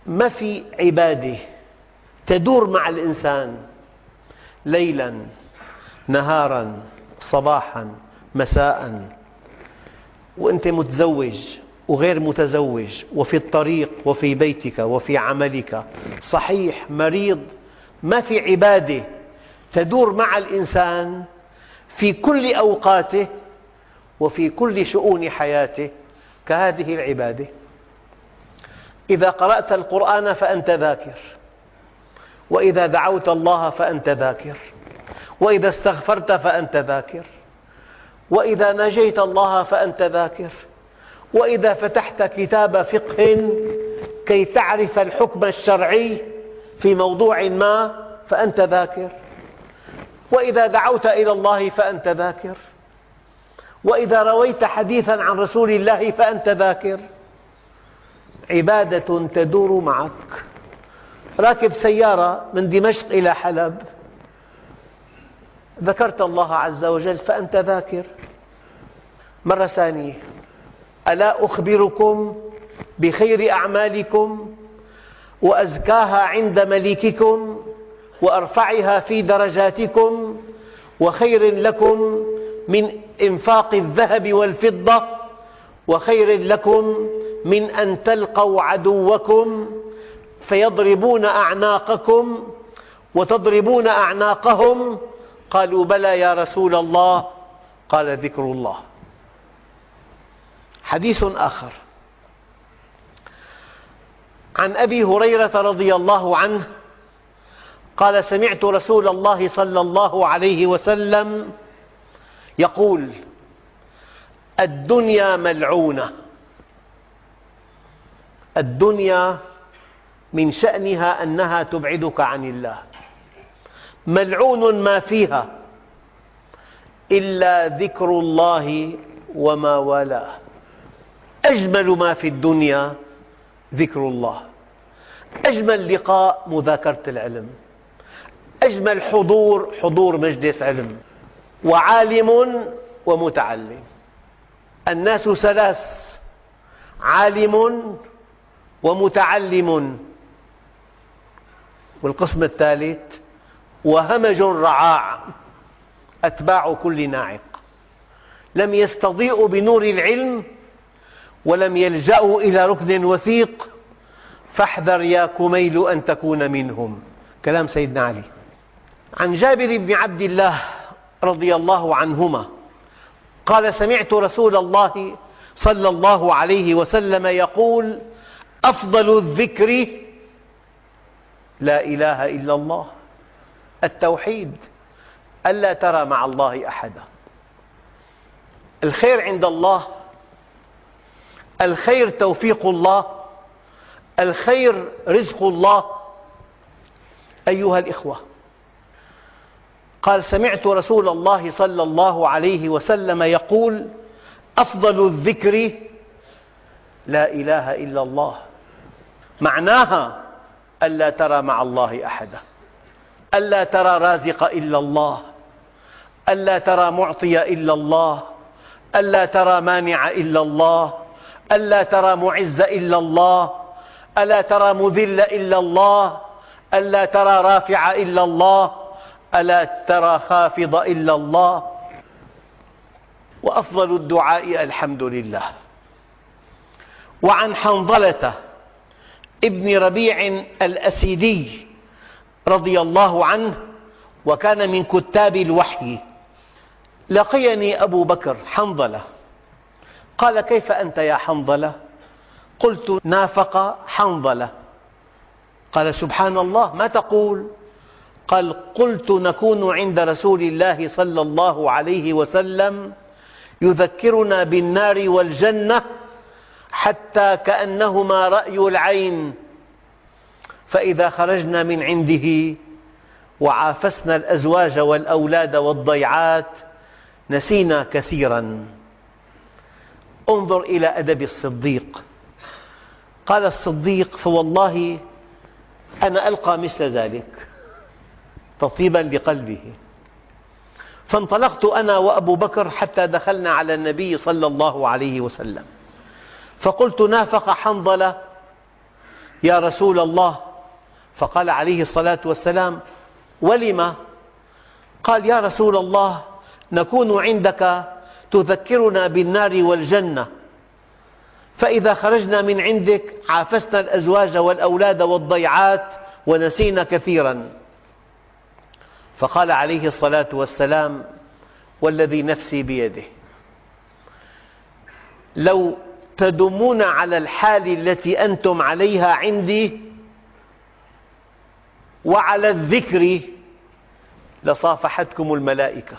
ما في عبادة تدور مع الإنسان ليلاً نهاراً صباحاً مساءً، وأنت متزوج وغير متزوج، وفي الطريق وفي بيتك وفي عملك، صحيح مريض، ما في عبادة تدور مع الإنسان في كل أوقاته وفي كل شؤون حياته كهذه العبادة. إذا قرأت القرآن فأنت ذاكر، وإذا دعوت الله فأنت ذاكر، وإذا استغفرت فأنت ذاكر، وإذا ناجيت الله فأنت ذاكر، وإذا فتحت كتاب فقه كي تعرف الحكم الشرعي في موضوع ما فأنت ذاكر، وإذا دعوت إلى الله فأنت ذاكر، وإذا رويت حديثاً عن رسول الله فأنت ذاكر. عبادة تدور معك. راكب سيارة من دمشق إلى حلب، ذكرت الله عز وجل فأنت ذاكر. مرة ثانية: ألا أخبركم بخير أعمالكم وأزكاها عند مليككم وأرفعها في درجاتكم وخير لكم من إنفاق الذهب والفضة وخير لكم من أن تلقوا عدوكم فيضربون أعناقكم وتضربون أعناقهم؟ قالوا: بلى يا رسول الله. قال: ذكر الله. حديث آخر عن أبي هريرة رضي الله عنه قال: سمعت رسول الله صلى الله عليه وسلم يقول: الدنيا ملعونة. الدنيا من شأنها أنها تبعدك عن الله، ملعون ما فيها إلا ذكر الله وما والاه. أجمل ما في الدنيا ذكر الله، أجمل لقاء مذاكرة العلم، أجمل حضور مجلس علم، وعالم ومتعلم. الناس ثلاث: عالم ومتعلم، والقسم الثالث وهمج رعاع أتباع كل ناعق، لم يستضيئوا بنور العلم ولم يلجأوا إلى ركن وثيق، فاحذر يا كميل أن تكون منهم. كلام سيدنا علي. عن جابر بن عبد الله رضي الله عنهما قال: سمعت رسول الله صلى الله عليه وسلم يقول: أفضل الذكر لا إله إلا الله. التوحيد، ألا ترى مع الله أحدا. الخير عند الله، الخير توفيق الله، الخير رزق الله. أيها الإخوة، قال: سمعت رسول الله صلى الله عليه وسلم يقول: أفضل الذكر لا إله إلا الله. معناها ألا ترى مع الله أحدا، ألا ترى رازق إلا الله، ألا ترى معطي إلا الله، ألا ترى مانع إلا الله، ألا ترى معز إلا الله، ألا ترى مذل إلا الله، ألا ترى رافع إلا الله، ألا ترى خافض إلا الله. وأفضل الدعاء الحمد لله. وعن حنظلة ابن ربيع الأسيدي رضي الله عنه، وكان من كتاب الوحي: لقيني أبو بكر حنظلة، قال: كيف أنت يا حنظلة؟ قلت: نافق حنظلة. قال: سبحان الله، ما تقول؟ قال: قلت: نكون عند رسول الله صلى الله عليه وسلم يذكرنا بالنار والجنة حتى كأنهما رأي العين، فإذا خرجنا من عنده وعافسنا الأزواج والأولاد والضيعات نسينا كثيرا. انظر إلى أدب الصديق. قال الصديق: فوالله أنا ألقى مثل ذلك، تطيبا لقلبه. فانطلقت أنا وأبو بكر حتى دخلنا على النبي صلى الله عليه وسلم، فقلت: نافق حنظلة؟ يا رسول الله، فقال عليه الصلاة والسلام: ولم؟ قال: يا رسول الله، نكون عندك تذكرنا بالنار والجنة، فإذا خرجنا من عندك عافسنا الأزواج والأولاد والضيعات ونسينا كثيرا. فقال عليه الصلاة والسلام: والذي نفسي بيده، لو تدومون على الحال التي أنتم عليها عندي وعلى الذكر لصافحتكم الملائكة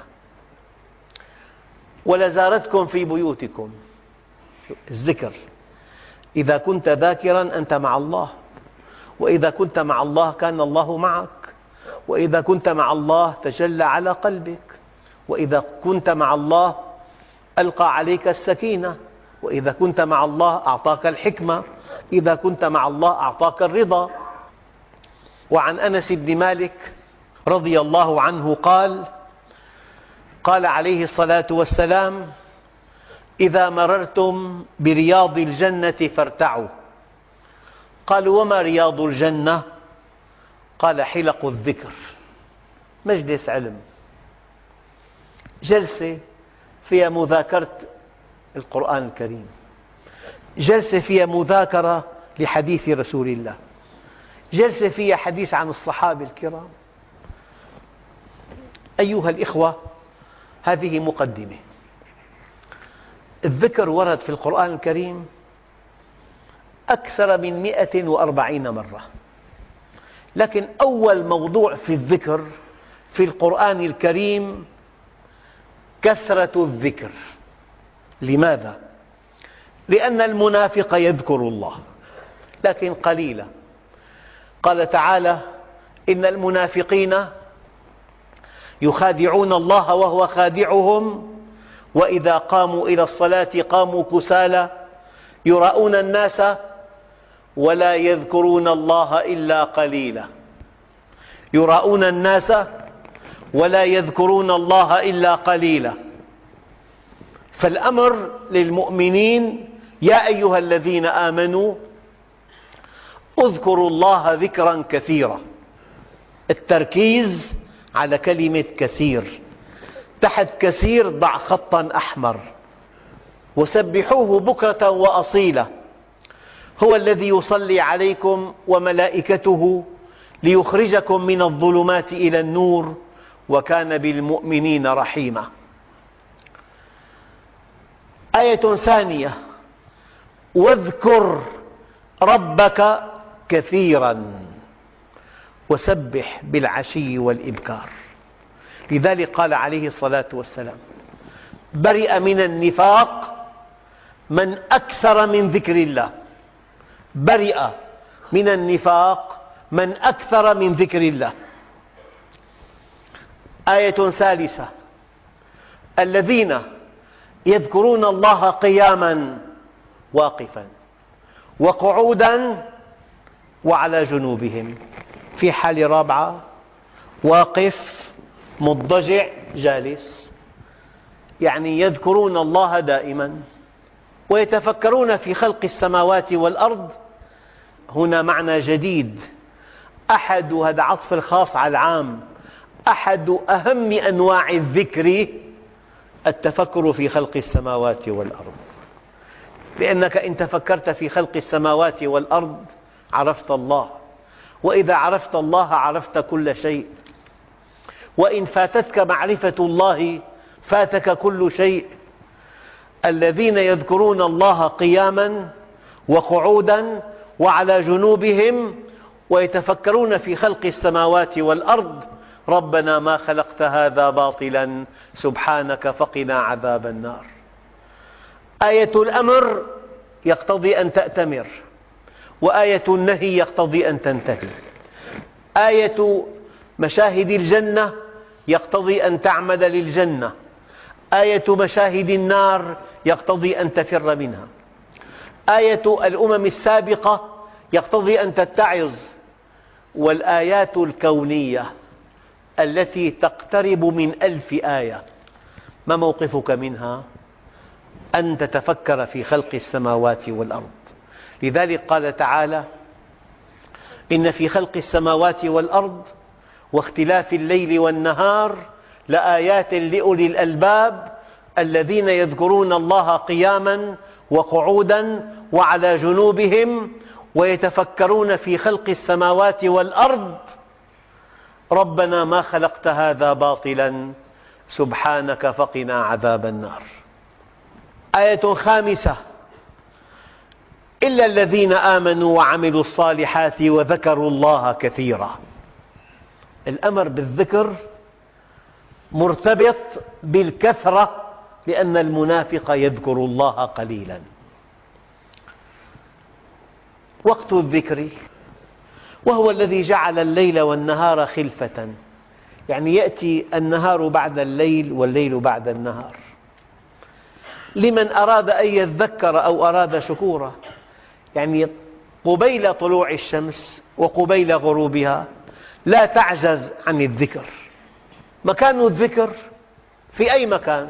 ولزارتكم في بيوتكم. الذكر، إذا كنت ذاكرا أنت مع الله، وإذا كنت مع الله كان الله معك، وإذا كنت مع الله تجلى على قلبك، وإذا كنت مع الله ألقى عليك السكينة، وإذا كنت مع الله أعطاك الحكمة، إذا كنت مع الله أعطاك الرضا. وعن أنس بن مالك رضي الله عنه قال: قال عليه الصلاة والسلام: إذا مررتم برياض الجنة فارتعوا. قالوا: وما رياض الجنة؟ قال: حلق الذكر، مجلس علم، جلسة فيها مذاكرة القرآن الكريم، جلسة فيها مذاكرة لحديث رسول الله، جلسة فيها حديث عن الصحابة الكرام. أيها الإخوة، هذه مقدمة. الذكر ورد في القرآن الكريم أكثر من 140 مرة، لكن أول موضوع في الذكر في القرآن الكريم كثرة الذكر. لماذا؟ لأن المنافق يذكر الله لكن قليلا. قال تعالى: إن المنافقين يخادعون الله وهو خادعهم وإذا قاموا إلى الصلاة قاموا كسالى يراءون الناس ولا يذكرون الله إلا قليلا. يراءون الناس ولا يذكرون الله إلا قليلا. فالأمر للمؤمنين: يا أيها الذين آمنوا اذكروا الله ذكرا كثيرا. التركيز على كلمة كثير، تحت كثير ضع خطا أحمر: وسبحوه بكرة وأصيلا هو الذي يصلي عليكم وملائكته ليخرجكم من الظلمات إلى النور وكان بالمؤمنين رحيما. آية ثانية: واذكر ربك كثيرا وسبح بالعشي والإبكار. لذلك قال عليه الصلاة والسلام: برئ من النفاق من أكثر من ذكر الله. برئ من النفاق من أكثر من ذكر الله. آية ثالثة: الذين يذكرون الله قياما واقفا وقعودا وعلى جنوبهم. في حالة رابعة: واقف مضطجع جالس، يعني يذكرون الله دائما. ويتفكرون في خلق السماوات والأرض. هنا معنى جديد، أحد، هذا عطف الخاص على العام، أحد أهم أنواع الذكر التفكر في خلق السماوات والأرض. لأنك إن تفكرت في خلق السماوات والأرض عرفت الله، وإذا عرفت الله عرفت كل شيء، وإن فاتتك معرفة الله فاتك كل شيء. الذين يذكرون الله قياما وقعودا وعلى جنوبهم ويتفكرون في خلق السماوات والأرض ربنا ما خلقت هذا باطلا سبحانك فقنا عذاب النار. آية الأمر يقتضي أن تأتمر، وآية النهي يقتضي أن تنتهي. آية مشاهد الجنة يقتضي أن تعمد للجنة، آية مشاهد النار يقتضي أن تفر منها. آية الأمم السابقة يقتضي أن تتعظ. والآيات الكونية التي تقترب من 1000 آية ما موقفك منها؟ أن تتفكر في خلق السماوات والأرض. لذلك قال تعالى: إن في خلق السماوات والأرض واختلاف الليل والنهار لآيات لأولي الألباب الذين يذكرون الله قياما وقعودا وعلى جنوبهم ويتفكرون في خلق السماوات والأرض ربنا ما خلقت هذا باطلا سبحانك فقنا عذاب النار. آية خامسة: إلا الذين آمنوا وعملوا الصالحات وذكروا الله كثيرا. الأمر بالذكر مرتبط بالكثرة، لأن المنافق يذكر الله قليلا. وقت الذكر وهو الذي جعل الليل والنهار خلفة، يعني يأتي النهار بعد الليل والليل بعد النهار، لمن أراد أن يذكر أو أراد شكورا، يعني قبيل طلوع الشمس وقبيل غروبها لا تعجز عن الذكر. مكان الذكر في أي مكان،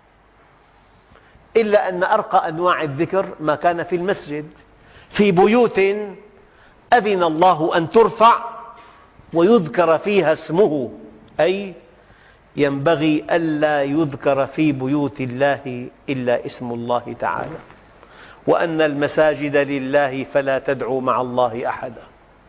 إلا أن أرقى أنواع الذكر ما كان في المسجد، في بيوت أذن الله أن ترفع ويذكر فيها اسمه، أي ينبغي ألا يذكر في بيوت الله إلا اسم الله تعالى، وأن المساجد لله فلا تدعوا مع الله أحدا.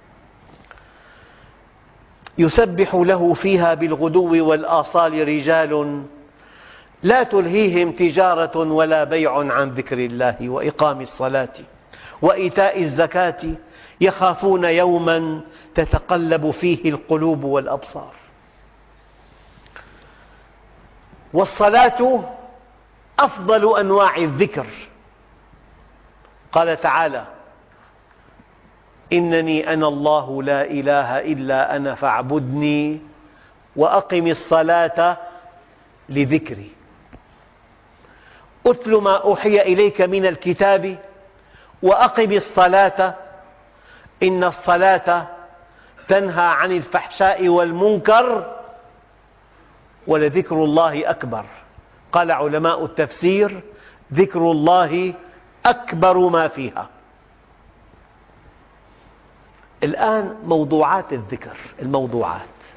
يسبح له فيها بالغدو والآصال رجال لا تلهيهم تجارة ولا بيع عن ذكر الله وإقام الصلاة وإيتاء الزكاة يخافون يوما تتقلب فيه القلوب والأبصار. والصلاة أفضل أنواع الذكر. قال تعالى: إنني أنا الله لا إله إلا أنا فاعبدني وأقم الصلاة لذكري. أتل ما أوحي إليك من الكتاب وأقم الصلاة إن الصلاة تنهى عن الفحشاء والمنكر ولذكر الله أكبر. قال علماء التفسير: ذكر الله أكبر ما فيها. الآن موضوعات الذكر، الموضوعات: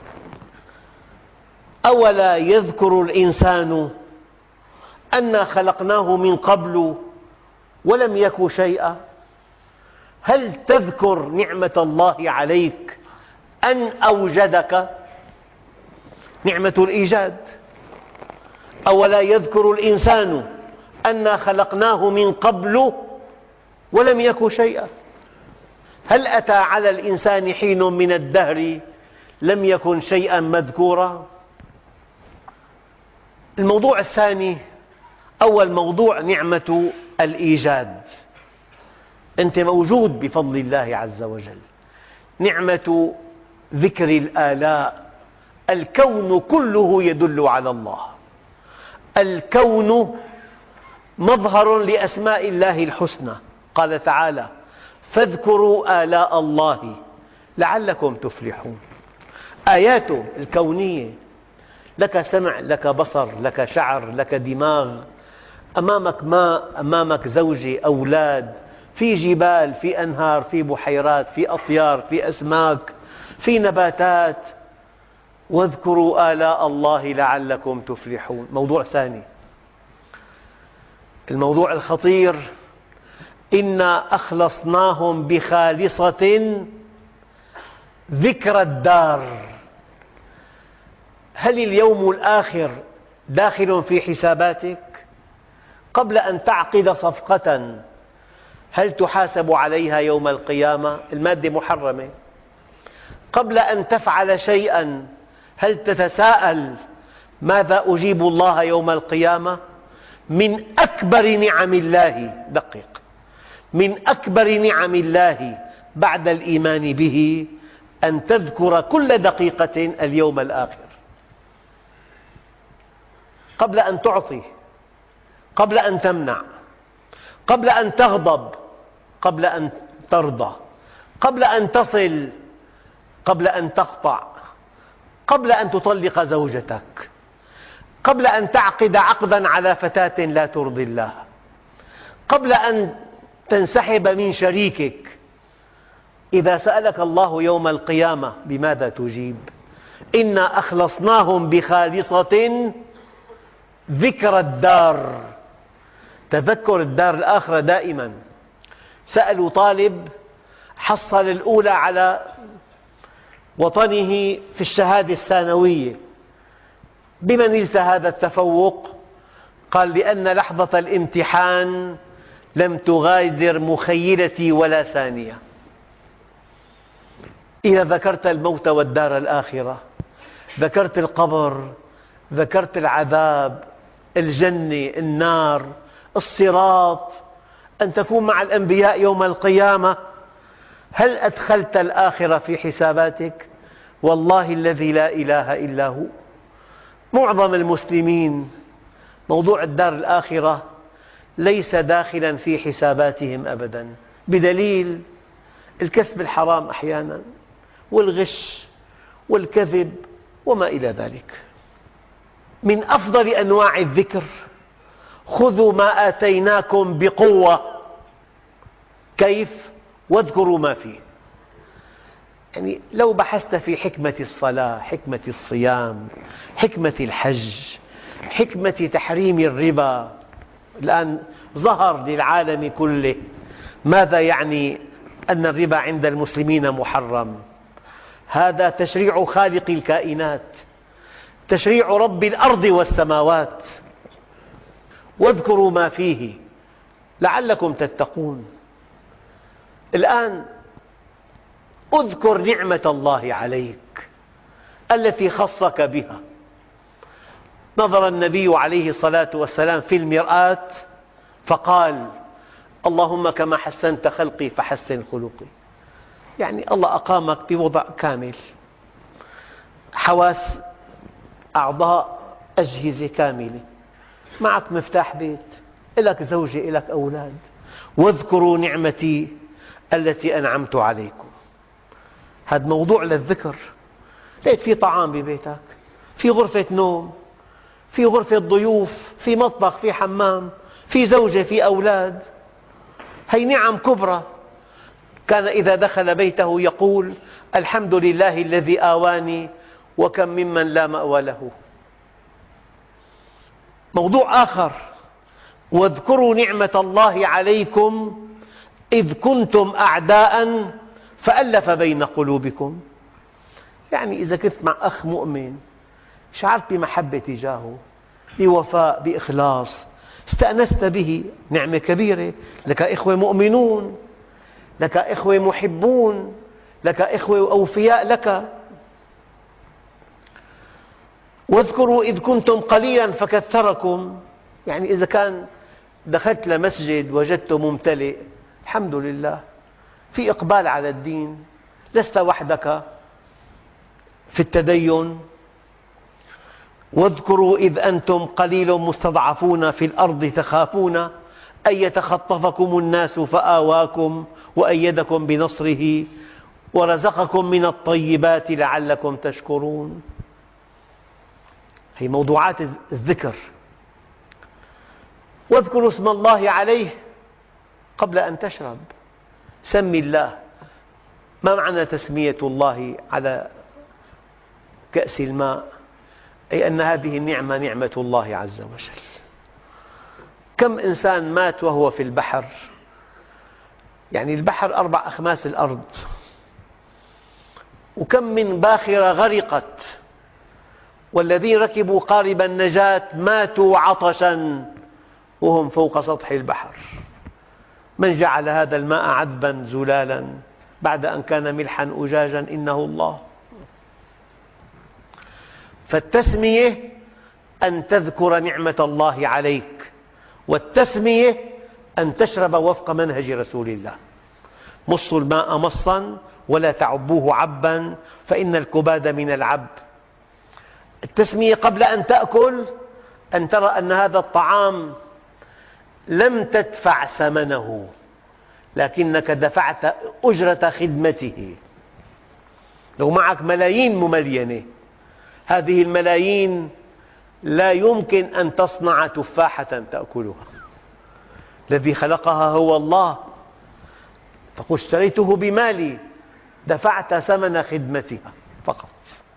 أولا يذكر الإنسان أنا خلقناه من قبل ولم يك شيئا؟ هل تذكر نعمة الله عليك أن أوجدك؟ نعمة الإيجاد. أولا يذكر الإنسان أنا خلقناه من قبل ولم يك شيئا؟ هل أتى على الإنسان حين من الدهر لم يكن شيئا مذكورا؟ الموضوع الثاني: أول موضوع نعمة الإيجاد. أنت موجود بفضل الله عز وجل. نعمة ذكر الآلاء. الكون كله يدل على الله. الكون مظهر لأسماء الله الحسنى. قال تعالى: فاذكروا آلاء الله لعلكم تفلحون. آياته الكونية: لك سمع، لك بصر، لك شعر، لك دماغ، أمامك ماء، أمامك زوجة، أولاد، في جبال، في أنهار، في بحيرات، في أطيار، في أسماك، في نباتات. واذكروا آلاء الله لعلكم تفلحون. موضوع ثاني، الموضوع الخطير: إنا أخلصناهم بخالصة ذكر الدار. هل اليوم الآخر داخل في حساباتك؟ قبل أن تعقد صفقة هل تحاسب عليها يوم القيامة؟ المادة محرمة. قبل أن تفعل شيئا هل تتساءل ماذا أجيب الله يوم القيامة؟ من أكبر نعم الله، دقق، من أكبر نعم الله بعد الإيمان به أن تذكر كل دقيقة اليوم الآخر، قبل أن تعطي، قبل أن تمنع، قبل أن تغضب، قبل أن ترضى، قبل أن تصل، قبل أن تقطع، قبل أن تطلق زوجتك، قبل أن تعقد عقدا على فتاة لا ترضي الله، قبل أن تنسحب من شريكك، إذا سألك الله يوم القيامة بماذا تجيب؟ إنا أخلصناهم بخالصة ذكر الدار، تذكر الدار الآخرة دائما. سألوا طالب حصل الأولى على وطنه في الشهادة الثانوية، بما نلت هذا التفوق؟ قال: لأن لحظة الامتحان لم تغادر مخيلتي ولا ثانية. إذا ذكرت الموت والدار الآخرة، ذكرت القبر، ذكرت العذاب، الجنة، النار، الصراط، أن تكون مع الأنبياء يوم القيامة، هل أدخلت الآخرة في حساباتك؟ والله الذي لا إله إلا هو، معظم المسلمين موضوع الدار الآخرة ليس داخلا في حساباتهم أبدا، بدليل الكسب الحرام أحيانا، والغش والكذب وما إلى ذلك. من أفضل أنواع الذكر: خذوا ما آتيناكم بقوة. كيف؟ واذكروا ما فيه. يعني لو بحثت في حكمة الصلاة، حكمة الصيام، حكمة الحج، حكمة تحريم الربا، الآن ظهر للعالم كله ماذا يعني أن الربا عند المسلمين محرم. هذا تشريع خالق الكائنات، تشريع رب الأرض والسماوات. واذكروا ما فيه لعلكم تتقون. الآن اذكر نعمة الله عليك التي خصك بها. نظر النبي عليه الصلاة والسلام في المرآة فقال: اللهم كما حسنت خلقي فحسن خلقي. يعني الله أقامك بوضع كامل، حواس، أعضاء، أجهزة كاملة، معك مفتاح بيت، لك زوجة، لك أولاد. واذكروا نعمتي التي أنعمت عليكم. هذا موضوع للذكر. لقيت في طعام ببيتك، في غرفة نوم، في غرفة ضيوف، في مطبخ، في حمام، في زوجة، في أولاد، هي نعم كبرى. كان إذا دخل بيته يقول: الحمد لله الذي آواني وكم ممن لا مأوى له. موضوع آخر: واذكروا نعمة الله عليكم إذ كنتم أعداء فألف بين قلوبكم. يعني إذا كنت مع أخ مؤمن شعرت بمحبة تجاهه، بوفاء، بإخلاص، استأنست به، نعمة كبيرة. لك إخوة مؤمنون، لك إخوة محبون، لك إخوة أوفياء لك. واذكروا إذ كنتم قليلا فكثركم. يعني إذا كان دخلت لمسجد وجدته ممتلئ، الحمد لله، في إقبال على الدين، لست وحدك في التدين. واذكروا إذ أنتم قليل مستضعفون في الأرض تخافون أن يتخطفكم الناس فآواكم وأيدكم بنصره ورزقكم من الطيبات لعلكم تشكرون. هي موضوعات الذكر. واذكروا اسم الله عليه قبل أن تشرب. سم الله. ما معنى تسمية الله على كأس الماء؟ أي أن هذه النعمة نعمة الله عز وجل. كم إنسان مات وهو في البحر؟ يعني البحر 4 أخماس الأرض. وكم من باخرة غرقت، والذين ركبوا قارب النجاة ماتوا عطشا وهم فوق سطح البحر. من جعل هذا الماء عذبا زلالا بعد أن كان ملحا أجاجا إنه الله. فالتسمية أن تذكر نعمة الله عليك، والتسمية أن تشرب وفق منهج رسول الله. مصوا الماء مصا ولا تعبوه عبا فإن الكباد من العب. التسمية قبل أن تأكل أن ترى أن هذا الطعام لم تدفع ثمنه، لكنك دفعت أجرة خدمته. لو معك ملايين مملينة، هذه الملايين لا يمكن أن تصنع تفاحة تأكلها. الذي خلقها هو الله. تقول اشتريته بمالي، دفعت ثمن خدمتها فقط.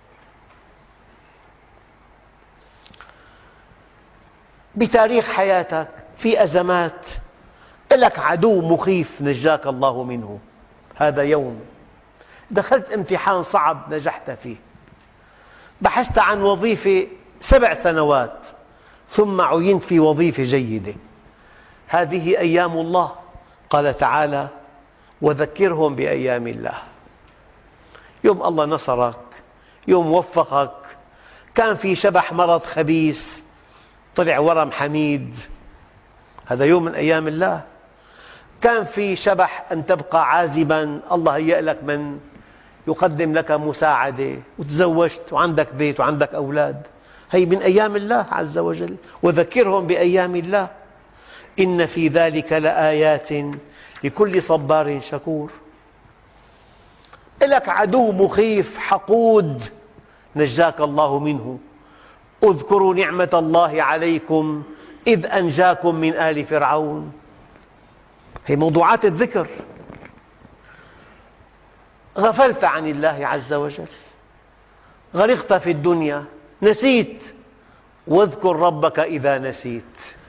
بتاريخ حياتك في أزمات، لك عدو مخيف نجاك الله منه، هذا يوم. دخلت امتحان صعب نجحت فيه، بحثت عن وظيفة 7 سنوات ثم عينت في وظيفة جيدة، هذه أيام الله. قال تعالى: وذكرهم بأيام الله. يوم الله نصرك، يوم وفقك، كان في شبح مرض خبيث طلع ورم حميد، هذا يوم من أيام الله. كان في شبح أن تبقى عازبا، الله هيأ لك من يقدم لك مساعدة، وتزوجت وعندك بيت وعندك أولاد، هي من أيام الله عز وجل. وذكرهم بأيام الله إن في ذلك لآيات لكل صبار شكور. لك عدو مخيف حقود نجاك الله منه، اذكروا نعمة الله عليكم إذ أنجاكم من آل فرعون. هي موضوعات الذكر. غفلت عن الله عز وجل، غرقت في الدنيا، نسيت، واذكر ربك إذا نسيت،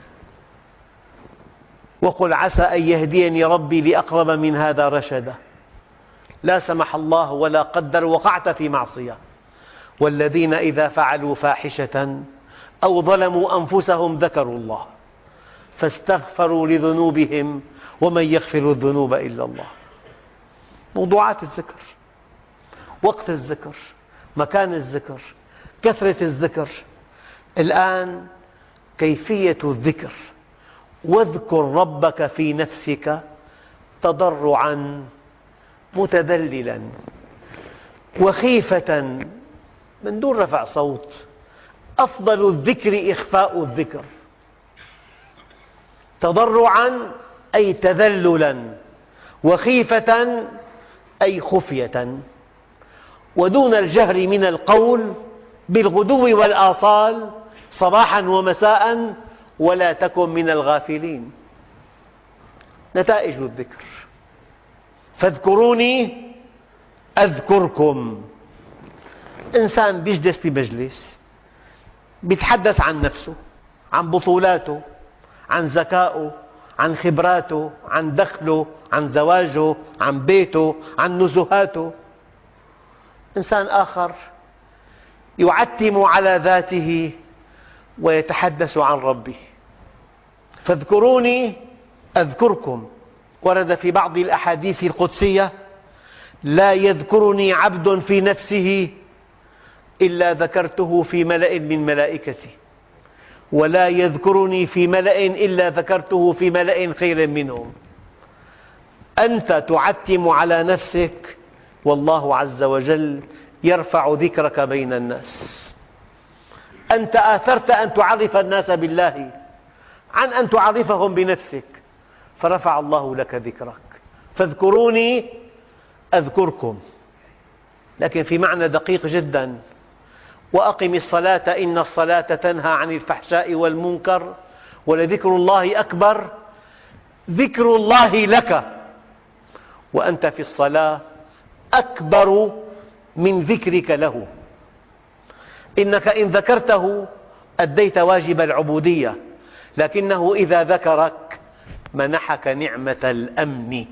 وقل عسى أن يهديني ربي لأقرب من هذا رشدا. لا سمح الله ولا قدر وقعت في معصية. والذين إذا فعلوا فاحشة أو ظلموا أنفسهم ذكروا الله فاستغفروا لذنوبهم ومن يغفر الذنوب إلا الله. موضوعات الذكر، وقت الذكر، مكان الذكر، كثرة الذكر. الآن كيفية الذكر: واذكر ربك في نفسك تضرعا متذللا وخيفة من دون رفع صوت. أفضل الذكر إخفاء الذكر. تضرعا أي تذللا، وخيفة أي خفية، ودون الجهر من القول بالغدو والآصال صباحا ومساء، ولا تكن من الغافلين. نتائج الذكر: فاذكروني أذكركم. إنسان يجلس في مجلس يتحدث عن نفسه، عن بطولاته، عن ذكائه، عن خبراته، عن دخله، عن زواجه، عن بيته، عن نزهاته. إنسان آخر يعتم على ذاته ويتحدث عن ربه. فاذكروني أذكركم. ورد في بعض الأحاديث القدسية: لا يذكرني عبد في نفسه إلا ذكرته في ملأ من ملائكتي، ولا يذكرني في ملأ إلا ذكرته في ملأ خير منهم. أنت تعتم على نفسك، والله عز وجل يرفع ذكرك بين الناس. أنت آثرت أن تعرف الناس بالله عن أن تعرفهم بنفسك، فرفع الله لك ذكرك. فاذكروني أذكركم، لكن في معنى دقيق جدا: وأقم الصلاة إن الصلاة تنهى عن الفحشاء والمنكر ولذكر الله أكبر. ذكر الله لك وأنت في الصلاة أكبر من ذكرك له. إنك إن ذكرته أديت واجب العبودية، لكنه إذا ذكرك منحك نعمة الأمن،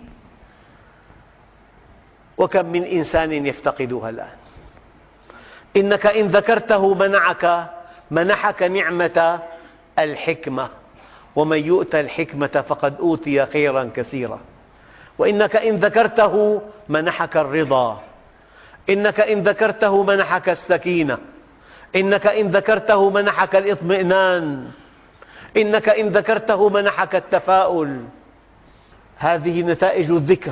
وكم من إنسان يفتقدها الآن. إنك إن ذكرته منحك نعمة الحكمة، ومن يؤت الحكمة فقد أوتي خيرا كثيرا. وإنك إن ذكرته منحك الرضا، إنك إن ذكرته منحك السكينة، إنك إن ذكرته منحك الإطمئنان، إنك إن ذكرته منحك التفاؤل. هذه نتائج الذكر.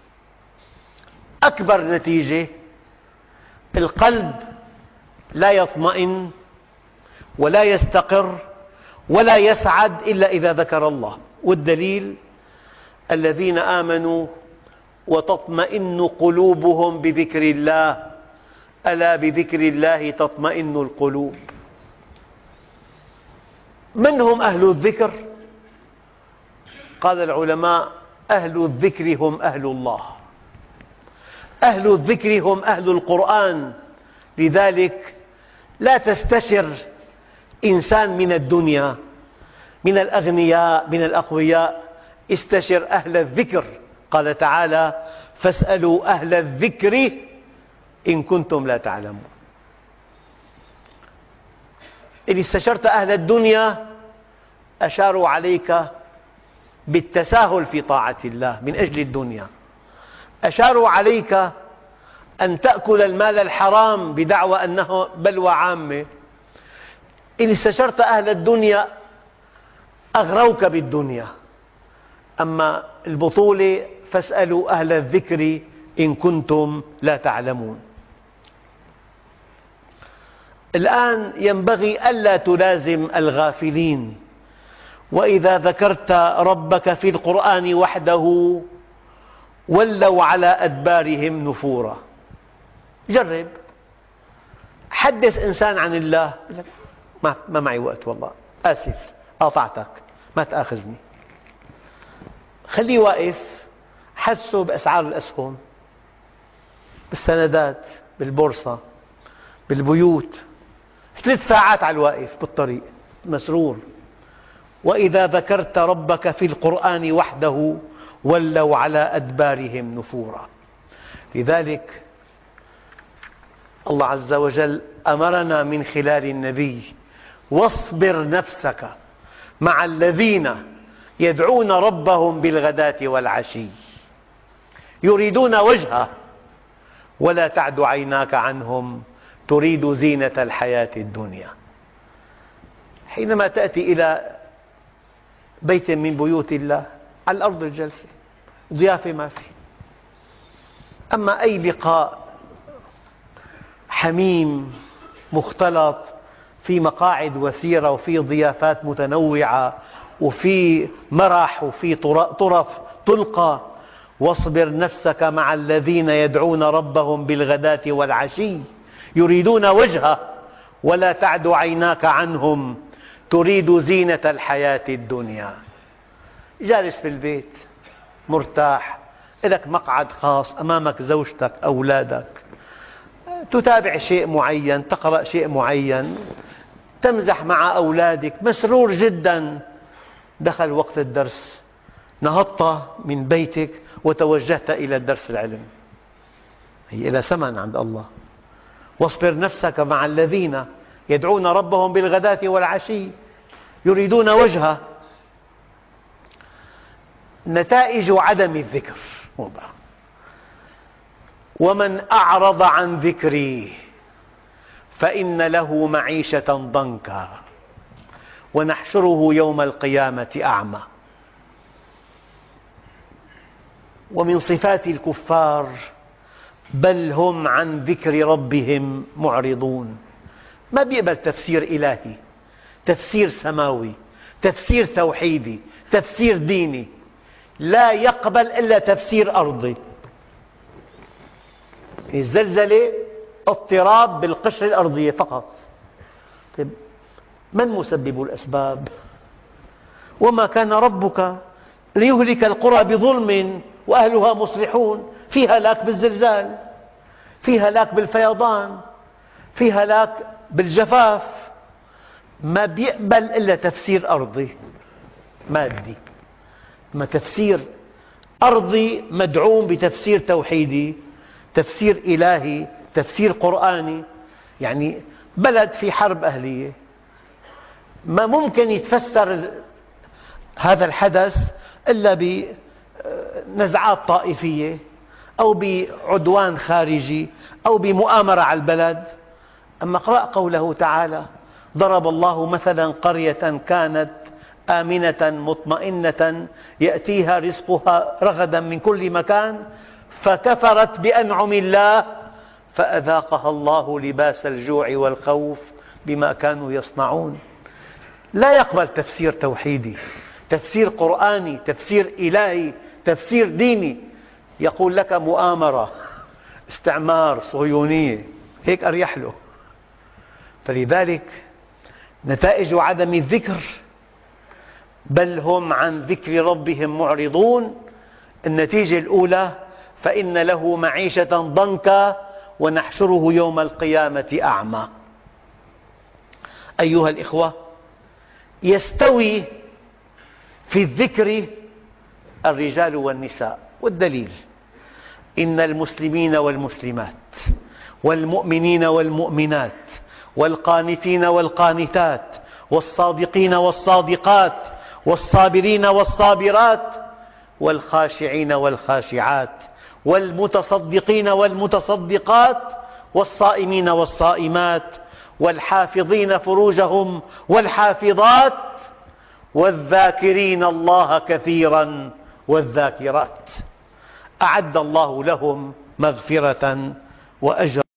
أكبر نتيجة: القلب لا يطمئن ولا يستقر ولا يسعد إلا إذا ذكر الله. والدليل: الذين آمنوا وتطمئن قلوبهم بذكر الله، ألا بذكر الله تطمئن القلوب. من هم أهل الذكر؟ قال العلماء: أهل الذكر هم أهل الله. أهل الذكر هم أهل القرآن. لذلك لا تستشر إنسان من الدنيا، من الأغنياء، من الأقوياء، استشر أهل الذكر. قال تعالى: فاسألوا أهل الذكر إن كنتم لا تعلمون. إن استشرت أهل الدنيا أشاروا عليك بالتساهل في طاعة الله من أجل الدنيا، أشاروا عليك أن تأكل المال الحرام بدعوى أنه بلوى عامة. إن استشرت أهل الدنيا أغروك بالدنيا. أما البطولة فاسألوا أهل الذكر إن كنتم لا تعلمون. الآن ينبغي ألا تلازم الغافلين. وإذا ذكرت ربك في القرآن وحده ولوا على أدبارهم نفورا. جرب، حدث إنسان عن الله، ما معي وقت والله، آسف قاطعتك، ما تآخذني. خليه واقف، حسه بأسعار الأسهم، بالسندات، بالبورصة، بالبيوت، 3 ساعات على الواقف بالطريق مسرور. وإذا ذكرت ربك في القرآن وحده ولوا على أدبارهم نفورا. لذلك الله عز وجل أمرنا من خلال النبي: واصبر نفسك مع الذين يدعون ربهم بالغداة والعشي يريدون وجهه ولا تعد عيناك عنهم تريد زينة الحياة الدنيا. حينما تأتي إلى بيت من بيوت الله، على الأرض الجلسة، ضيافة ما في. أما أي لقاء حميم مختلط في مقاعد وثيرة وفي ضيافات متنوعة وفي مرح وفي طرف تلقى. واصبر نفسك مع الذين يدعون ربهم بالغداة والعشي يريدون وجهه ولا تعد عيناك عنهم تريد زينة الحياة الدنيا. جالس في البيت مرتاح، لك مقعد خاص، أمامك زوجتك، أولادك، تتابع شيء معين، تقرأ شيء معين، تمزح مع أولادك، مسرور جدا. دخل وقت الدرس، نهضت من بيتك وتوجهت إلى الدرس العلم. هي لها ثمن عند الله. واصبر نفسك مع الذين يدعون ربهم بالغداة والعشي يريدون وجهه. نتائج عدم الذكر: ومن أعرض عن ذكري فإن له معيشة ضنكا ونحشره يوم القيامة أعمى. ومن صفات الكفار: بل هم عن ذكر ربهم معرضون. ما بيقبل تفسير إلهي، تفسير سماوي، تفسير توحيدي، تفسير ديني. لا يقبل إلا تفسير أرضي. الزلزلة اضطراب بالقشرة الأرضية فقط. طيب، من مسبب الأسباب؟ وما كان ربك ليهلك القرى بظلم وأهلها مصلحون. في هلاك بالزلزال، في هلاك بالفيضان، في هلاك بالجفاف. ما بيقبل إلا تفسير أرضي مادي. أما تفسير أرضي مدعوم بتفسير توحيدي، تفسير إلهي، تفسير قرآني. يعني بلد في حرب أهلية، ما ممكن يتفسر هذا الحدث إلا بنزعات طائفية أو بعدوان خارجي أو بمؤامرة على البلد. أما اقرأ قوله تعالى: ضرب الله مثلا قرية كانت آمنة مطمئنة يأتيها رزقها رغدا من كل مكان فكفرت بأنعم الله فأذاقها الله لباس الجوع والخوف بما كانوا يصنعون. لا يقبل تفسير توحيدي، تفسير قرآني، تفسير إلهي، تفسير ديني. يقول لك مؤامرة، استعمار، صهيونية، هيك أريح له. فلذلك نتائج عدم الذكر: بل هم عن ذكر ربهم معرضون. النتيجة الأولى: فإن له معيشة ضنكا ونحشره يوم القيامة أعمى. أيها الإخوة، يستوي في الذكر الرجال والنساء، والدليل: إن المسلمين والمسلمات والمؤمنين والمؤمنات والقانتين والقانتات والصادقين والصادقات والصابرين والصابرات والخاشعين والخاشعات والمتصدقين والمتصدقات والصائمين والصائمات والحافظين فروجهم والحافظات والذاكرين الله كثيرا والذاكرات أعد الله لهم مغفرة وأجرا